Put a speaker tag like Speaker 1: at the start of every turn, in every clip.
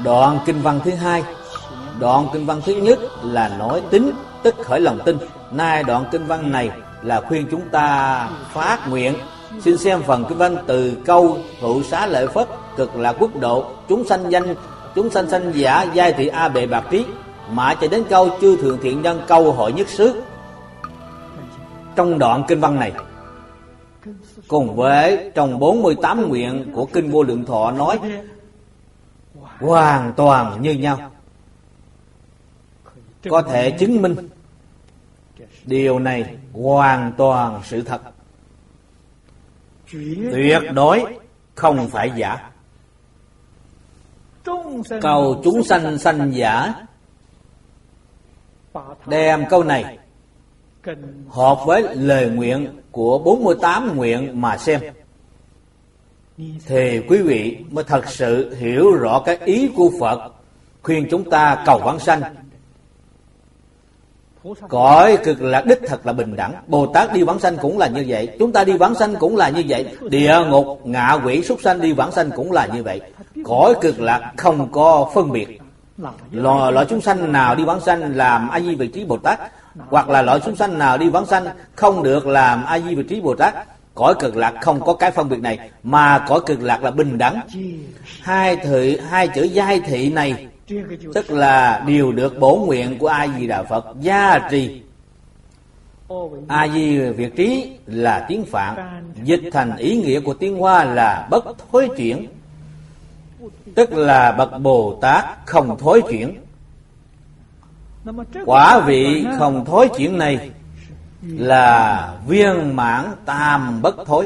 Speaker 1: Đoạn kinh văn thứ hai. Đoạn kinh văn thứ nhất là nói tín tức khởi lòng tin. Nay đoạn kinh văn này là khuyên chúng ta phát nguyện. Xin xem phần kinh văn từ câu thụ xá lợi Phất, cực lạc quốc độ, chúng sanh sanh giả, giai thị a bệ bạc trí, mãi cho đến câu chư thượng thiện nhân, câu hội nhất xứ. Trong đoạn kinh văn này, cùng với trong 48 nguyện của kinh Vô Lượng Thọ nói hoàn toàn như nhau, có thể chứng minh điều này hoàn toàn sự thật, tuyệt đối không phải giả. Câu chúng sanh sanh giả, đem câu này hợp với lời nguyện của 48 nguyện mà xem, thì quý vị mới thật sự hiểu rõ cái ý của Phật khuyên chúng ta cầu vãng sanh. Cõi cực lạc đích thật là bình đẳng. Bồ Tát đi vãng sanh cũng là như vậy, chúng ta đi vãng sanh cũng là như vậy, địa ngục, ngạ quỷ, súc sanh đi vãng sanh cũng là như vậy. Cõi cực lạc không có phân biệt. Loại chúng sanh nào đi vãng sanh làm A Di Vị Trí Bồ Tát, hoặc là loại chúng sanh nào đi vãng sanh không được làm A Di Vị Trí Bồ Tát. Cõi cực lạc không có cái phân biệt này, mà cõi cực lạc là bình đẳng. Hai chữ giai thị này tức là điều được bổ nguyện của A Di Đà Phật gia trì. A Di Việt Trí là tiếng Phạn, dịch thành ý nghĩa của tiếng Hoa là bất thối chuyển, tức là bậc Bồ Tát không thối chuyển. Quả vị không thối chuyển này là viên mãn tam bất thối.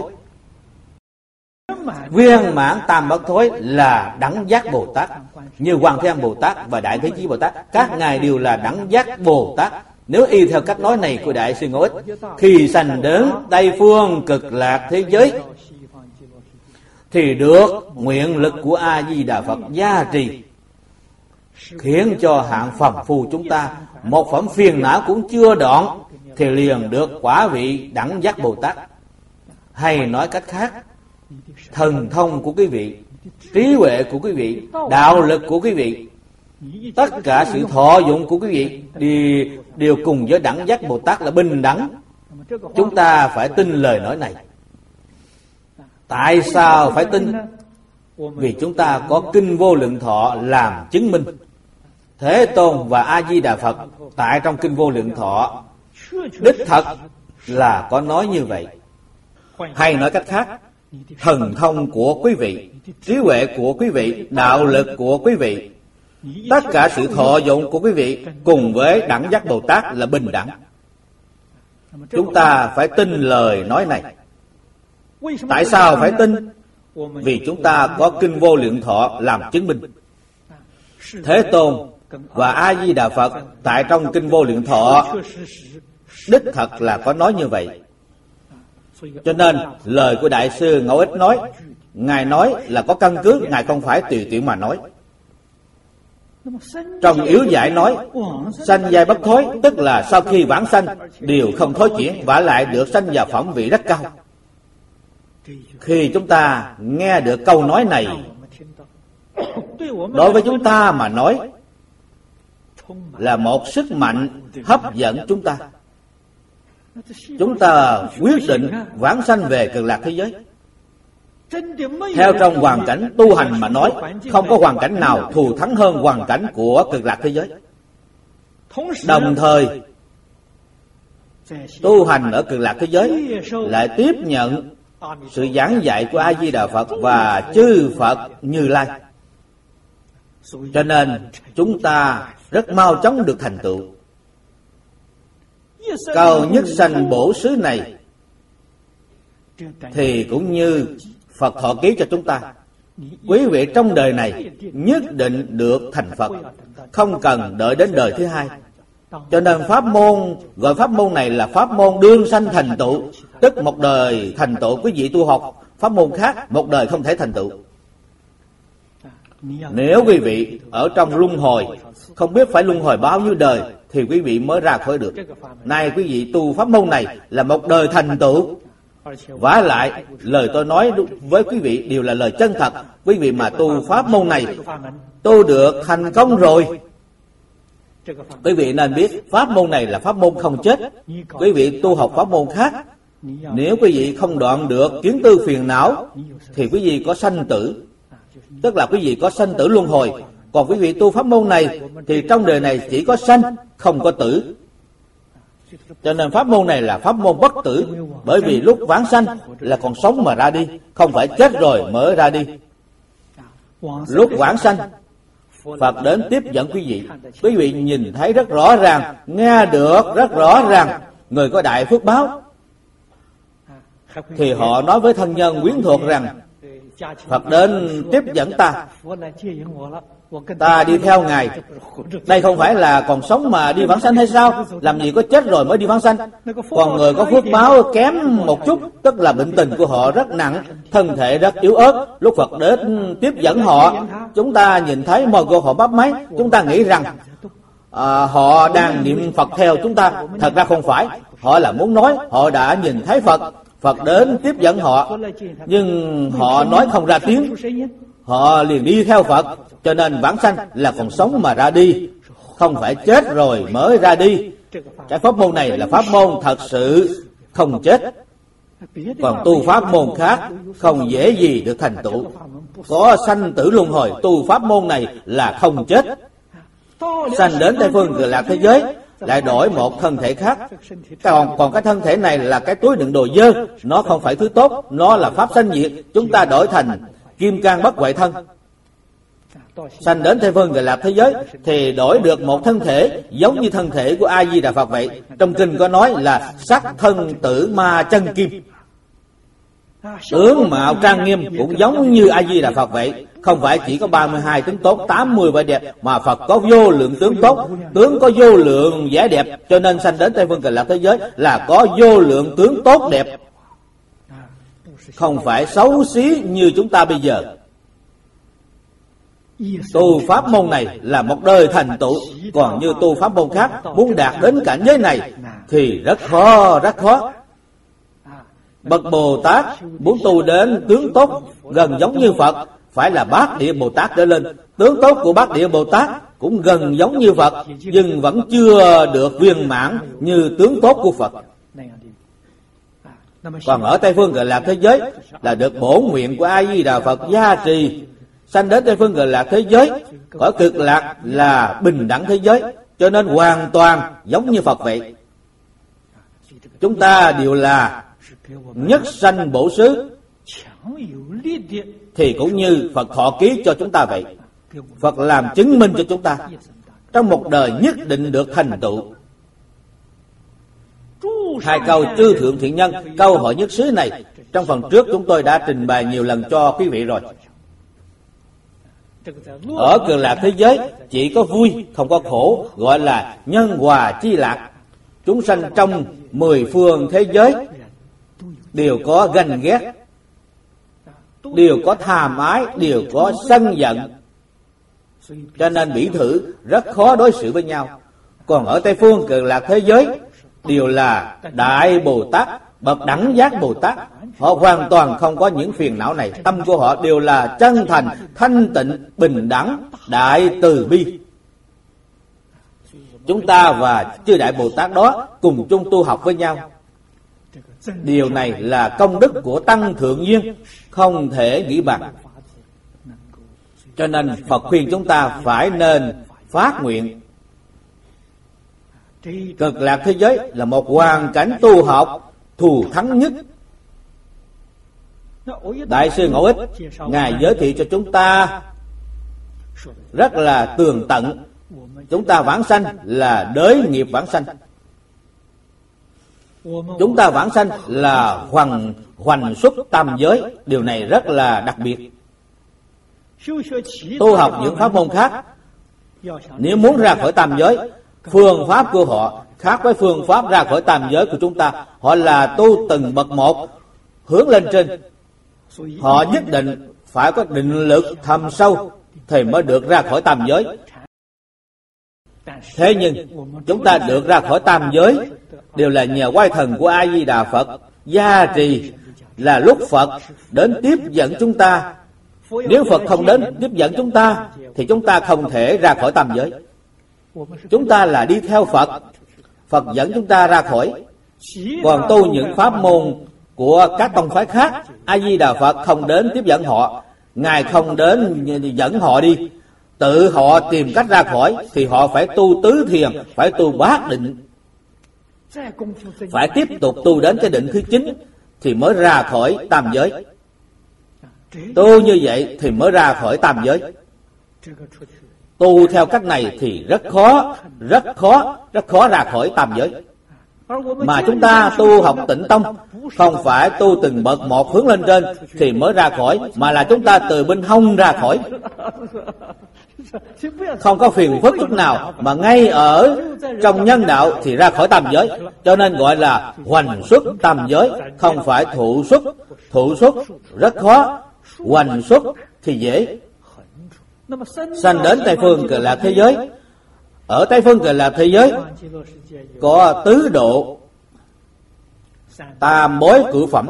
Speaker 1: Viên mãn tam bất thối là đẳng giác Bồ Tát. Như Hoàng Thế Âm Bồ Tát và Đại Thế Chí Bồ Tát, các ngài đều là đẳng giác Bồ Tát. Nếu y theo cách nói này của Đại sư Ngô Ích, khi sanh đến Tây Phương cực lạc thế giới thì được nguyện lực của A Di Đà Phật gia trì, khiến cho hạng phàm phu chúng ta một phẩm phiền não cũng chưa đoạn thì liền được quả vị đẳng giác Bồ Tát. Hay nói cách khác, thần thông của quý vị, trí huệ của quý vị, đạo lực của quý vị, tất cả sự thọ dụng của quý vị đều cùng với đẳng giác Bồ Tát là bình đẳng. Chúng ta phải tin lời nói này. Tại sao phải tin? Vì chúng ta có kinh Vô Lượng Thọ làm chứng minh. Thế Tôn và A Di Đà Phật tại trong kinh Vô Lượng Thọ đích thật là có nói như vậy. Hay nói cách khác, thần thông của quý vị, trí huệ của quý vị, đạo lực của quý vị, tất cả sự thọ dụng của quý vị cùng với đẳng giác Bồ Tát là bình đẳng. Chúng ta phải tin lời nói này. Tại sao phải tin? Vì chúng ta có kinh Vô Lượng Thọ làm chứng minh. Thế Tôn và A Di Đà Phật tại trong kinh Vô Lượng Thọ đích thật là có nói như vậy. Cho nên lời của Đại sư Ngẫu Ích nói, ngài nói là có căn cứ, ngài không phải tùy tiện mà nói. Trong yếu giải nói sanh giai bất thối, tức là sau khi vãng sanh đều không thối chuyển, vả lại được sanh vào phẩm vị rất cao. Khi chúng ta nghe được câu nói này, đối với chúng ta mà nói là một sức mạnh hấp dẫn chúng ta. Chúng ta quyết định vãng sanh về cực lạc thế giới. Theo trong hoàn cảnh tu hành mà nói, không có hoàn cảnh nào thù thắng hơn hoàn cảnh của cực lạc thế giới. Đồng thời tu hành ở cực lạc thế giới lại tiếp nhận sự giảng dạy của A Di Đà Phật và chư Phật Như Lai. Cho nên chúng ta rất mau chóng được thành tựu. Câu nhất sanh bổ xứ này thì cũng như Phật thọ ký cho chúng ta. Quý vị trong đời này nhất định được thành Phật, không cần đợi đến đời thứ hai. Cho nên pháp môn, gọi pháp môn này là pháp môn đương sanh thành tựu, tức một đời thành tựu. Quý vị tu học pháp môn khác, một đời không thể thành tựu. Nếu quý vị ở trong luân hồi, không biết phải luân hồi bao nhiêu đời thì quý vị mới ra khỏi được. Nay quý vị tu pháp môn này là một đời thành tựu, Vả lại, lời tôi nói với quý vị đều là lời chân thật. Quý vị mà tu pháp môn này, tu được thành công rồi. Quý vị nên biết pháp môn này là pháp môn không chết. Quý vị tu học pháp môn khác, nếu quý vị không đoạn được kiến tư phiền não thì quý vị có sanh tử, tức là quý vị có sanh tử luân hồi. Còn quý vị tu pháp môn này thì trong đời này chỉ có sanh, không có tử. Cho nên pháp môn này là pháp môn bất tử. Bởi vì lúc vãng sanh là còn sống mà ra đi, không phải chết rồi mới ra đi. Lúc vãng sanh, Phật đến tiếp dẫn quý vị. Quý vị nhìn thấy rất rõ ràng, nghe được rất rõ ràng. Người có đại phước báo thì họ nói với thân nhân quyến thuộc rằng Phật đến tiếp dẫn ta đi theo Ngài. Đây không phải là còn sống mà đi vãng sanh hay sao? Làm gì có chết rồi mới đi vãng sanh. Còn người có phước báo kém một chút, tức là bệnh tình của họ rất nặng, thân thể rất yếu ớt. Lúc Phật đến tiếp dẫn họ, chúng ta nhìn thấy môi cô họ bắp máy, chúng ta nghĩ rằng họ đang niệm Phật theo chúng ta. Thật ra không phải. Họ là muốn nói họ đã nhìn thấy Phật, Phật đến tiếp dẫn họ, nhưng họ nói không ra tiếng, họ liền đi theo Phật. Cho nên vãng sanh là còn sống mà ra đi, không phải chết rồi mới ra đi. Cái pháp môn này là pháp môn thật sự không chết. Còn tu pháp môn khác không dễ gì được thành tựu. Có sanh tử luân hồi, tu pháp môn này là không chết. Sanh đến Tây Phương Cực Lạc thế giới, lại đổi một thân thể khác. Còn cái thân thể này là cái túi đựng đồ dơ, nó không phải thứ tốt, nó là pháp sanh diệt. Chúng ta đổi thành kim cang bất hoại thân. Sanh đến Tây Phương Cực Lạc thế giới thì đổi được một thân thể giống như thân thể của A Di Đà Phật vậy. Trong kinh có nói là sắc thân tử ma chân kim, tướng mạo trang nghiêm cũng giống như A Di Đà Phật vậy. Không phải chỉ có 32 tướng tốt, 80 vẻ đẹp, mà Phật có vô lượng tướng tốt, tướng có vô lượng vẻ đẹp. Cho nên sanh đến Tây Phương Cực Lạc thế giới là có vô lượng tướng tốt đẹp, không phải xấu xí như chúng ta bây giờ. Tu pháp môn này là một đời thành tựu. Còn như tu pháp môn khác, muốn đạt đến cảnh giới này thì rất khó, rất khó. Bậc Bồ Tát muốn tu đến tướng tốt gần giống như Phật, phải là Bát Địa Bồ Tát trở lên. Tướng tốt của Bát Địa Bồ Tát cũng gần giống như Phật, nhưng vẫn chưa được viên mãn như tướng tốt của Phật. Còn ở Tây Phương Cực Lạc thế giới là được bổn nguyện của A Di Đà Phật gia trì. Sanh đến Tây Phương Cực Lạc thế giới, cõi Cực Lạc là bình đẳng thế giới, cho nên hoàn toàn giống như Phật vậy. Chúng ta đều là nhất sanh bổ xứ, thì cũng như Phật thọ ký cho chúng ta vậy. Phật làm chứng minh cho chúng ta, trong một đời nhất định được thành tựu. Hai câu chư thượng thiện nhân, câu hỏi nhất xứ này, trong phần trước chúng tôi đã trình bày nhiều lần cho quý vị rồi. Ở Cực Lạc thế giới chỉ có vui, không có khổ, gọi là nhân hòa chi lạc. Chúng sanh trong 10 phương thế giới đều có ganh ghét, đều có tham ái, đều có sân giận, cho nên bỉ thử rất khó đối xử với nhau. Còn ở Tây Phương Cực Lạc thế giới đều là Đại Bồ Tát, bậc đẳng giác Bồ Tát. Họ hoàn toàn không có những phiền não này. Tâm của họ đều là chân thành, thanh tịnh, bình đẳng, đại từ bi. Chúng ta và chư Đại Bồ Tát đó cùng chung tu học với nhau. Điều này là công đức của Tăng Thượng Duyên, không thể nghĩ bằng. Cho nên Phật khuyên chúng ta phải nên phát nguyện. Cực Lạc thế giới là một hoàn cảnh tu học thù thắng nhất. Đại sư Ngẫu Ích Ngài giới thiệu cho chúng ta rất là tường tận. Chúng ta vãng sanh là đới nghiệp vãng sanh. Chúng ta vãng sanh là hoành xuất tam giới. Điều này rất là đặc biệt. Tu học những pháp môn khác, nếu muốn ra khỏi tam giới, phương pháp của họ khác với phương pháp ra khỏi tam giới của chúng ta. Họ là tu từng bậc một, hướng lên trên. Họ nhất định phải có định lực thâm sâu thì mới được ra khỏi tam giới. Thế nhưng chúng ta được ra khỏi tam giới đều là nhờ oai thần của A Di Đà Phật. gia trì là lúc Phật đến tiếp dẫn chúng ta. Nếu Phật không đến tiếp dẫn chúng ta thì chúng ta không thể ra khỏi tam giới. Chúng ta là đi theo Phật, Phật dẫn chúng ta ra khỏi. Còn tu những pháp môn của các tông phái khác, A Di Đà Phật không đến tiếp dẫn họ, Ngài không đến dẫn họ đi, tự họ tìm cách ra khỏi, thì họ phải tu tứ thiền, phải tu bát định, phải tiếp tục tu đến cái định thứ 9 thì mới ra khỏi tam giới. Tu như vậy thì mới ra khỏi tam giới. Tu theo cách này thì rất khó ra khỏi tam giới. Mà chúng ta tu học Tịnh Tông không phải tu từng bậc một hướng lên trên thì mới ra khỏi, mà là chúng ta từ bên hông ra khỏi. Không có phiền phức chút nào, mà ngay ở trong nhân đạo thì ra khỏi tam giới. Cho nên gọi là hoành xuất tam giới, không phải thụ xuất. Thụ xuất rất khó, hoành xuất thì dễ. Sanh đến Tây Phương Cực Lạc thế giới. Ở Tây Phương Cực Lạc thế giới có tứ độ tam bối cửu phẩm.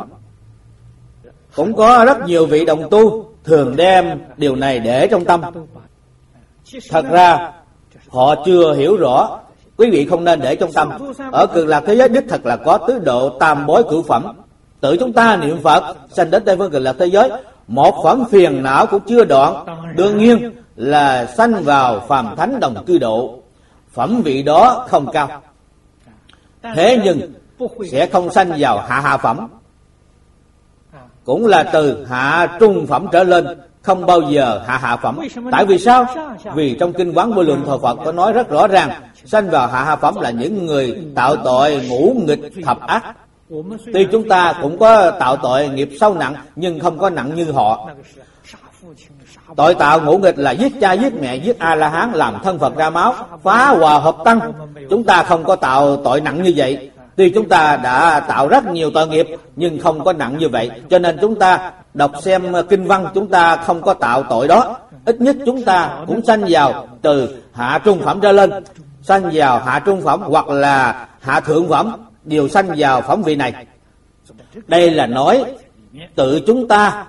Speaker 1: Cũng có rất nhiều vị đồng tu thường đem điều này để trong tâm. Thật ra họ chưa hiểu rõ, quý vị không nên để trong tâm. Ở Cực Lạc thế giới đích thật là có tứ độ tam bối cửu phẩm. Tự chúng ta niệm Phật sanh đến Tây Phương Cực Lạc thế giới, một phẩm phiền não cũng chưa đoạn, đương nhiên là sanh vào phàm thánh đồng cư độ. Phẩm vị đó không cao, thế nhưng sẽ không sanh vào hạ phẩm, cũng là từ hạ trung phẩm trở lên, không bao giờ hạ phẩm. Tại vì sao? Vì trong Kinh Quán Vô Lượng Thọ Phật có nói rất rõ ràng, sanh vào hạ phẩm là những người tạo tội ngũ nghịch thập ác. Tuy chúng ta cũng có tạo tội nghiệp sâu nặng, nhưng không có nặng như họ. Tội tạo ngũ nghịch là giết cha, giết mẹ, giết A-la-hán, làm thân Phật ra máu, phá hòa hợp tăng. Chúng ta không có tạo tội nặng như vậy. Tuy chúng ta đã tạo rất nhiều tội nghiệp, nhưng không có nặng như vậy. Cho nên chúng ta đọc xem kinh văn, chúng ta không có tạo tội đó. Ít nhất chúng ta cũng sanh vào từ hạ trung phẩm trở lên. Sanh vào hạ trung phẩm hoặc là hạ thượng phẩm, đều sanh vào phẩm vị này. Đây là nói tự chúng ta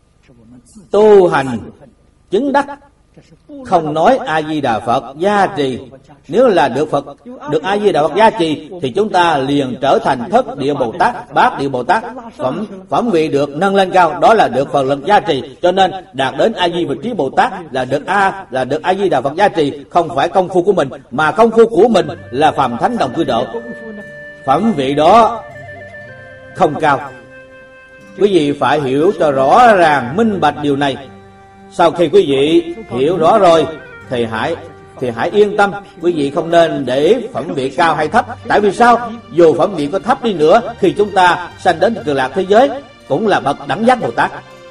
Speaker 1: tu hành chứng đắc, không nói A Di Đà Phật gia trì. Nếu là được A Di Đà Phật gia trì thì chúng ta liền trở thành Thất Địa Bồ Tát, Bát Địa Bồ Tát. Phẩm vị được nâng lên cao, đó là được Phật lực gia trì. Cho nên đạt đến A Di Vị Trí Bồ Tát là được A Di Đà Phật gia trì, không phải công phu của mình, mà công phu của mình là phàm thánh đồng cư độ. Phẩm vị đó không cao. Quý vị phải hiểu cho rõ ràng minh bạch điều này. Sau khi quý vị hiểu rõ rồi thì hãy yên tâm. Quý vị không nên để ý phẩm vị cao hay thấp. Tại vì sao? Dù phẩm vị có thấp đi nữa, khi chúng ta sanh đến Cực Lạc thế giới cũng là bậc đẳng giác Bồ Tát.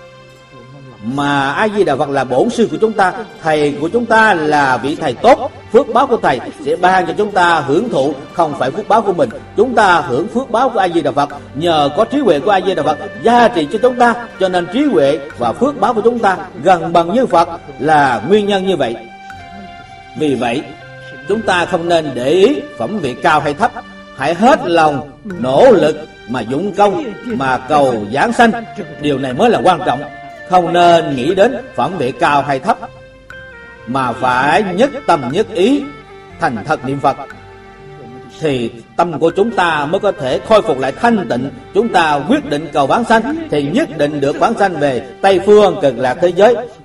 Speaker 1: Mà A Di Đà Phật là bổn sư của chúng ta, thầy của chúng ta là vị thầy tốt. Phước báo của thầy sẽ ban cho chúng ta hưởng thụ, không phải phước báo của mình. Chúng ta hưởng phước báo của A Di Đà Phật, nhờ có trí huệ của A Di Đà Phật gia trì cho chúng ta, cho nên trí huệ và phước báo của chúng ta gần bằng như Phật là nguyên nhân như vậy. Vì vậy chúng ta không nên để ý phẩm vị cao hay thấp, hãy hết lòng nỗ lực mà dụng công mà cầu giảng sanh. Điều này mới là quan trọng. Không nên nghĩ đến phẩm vị cao hay thấp, mà phải nhất tâm nhất ý thành thật niệm Phật, thì tâm của chúng ta mới có thể khôi phục lại thanh tịnh. Chúng ta quyết định cầu vãng sanh thì nhất định được vãng sanh về Tây Phương Cực Lạc thế giới.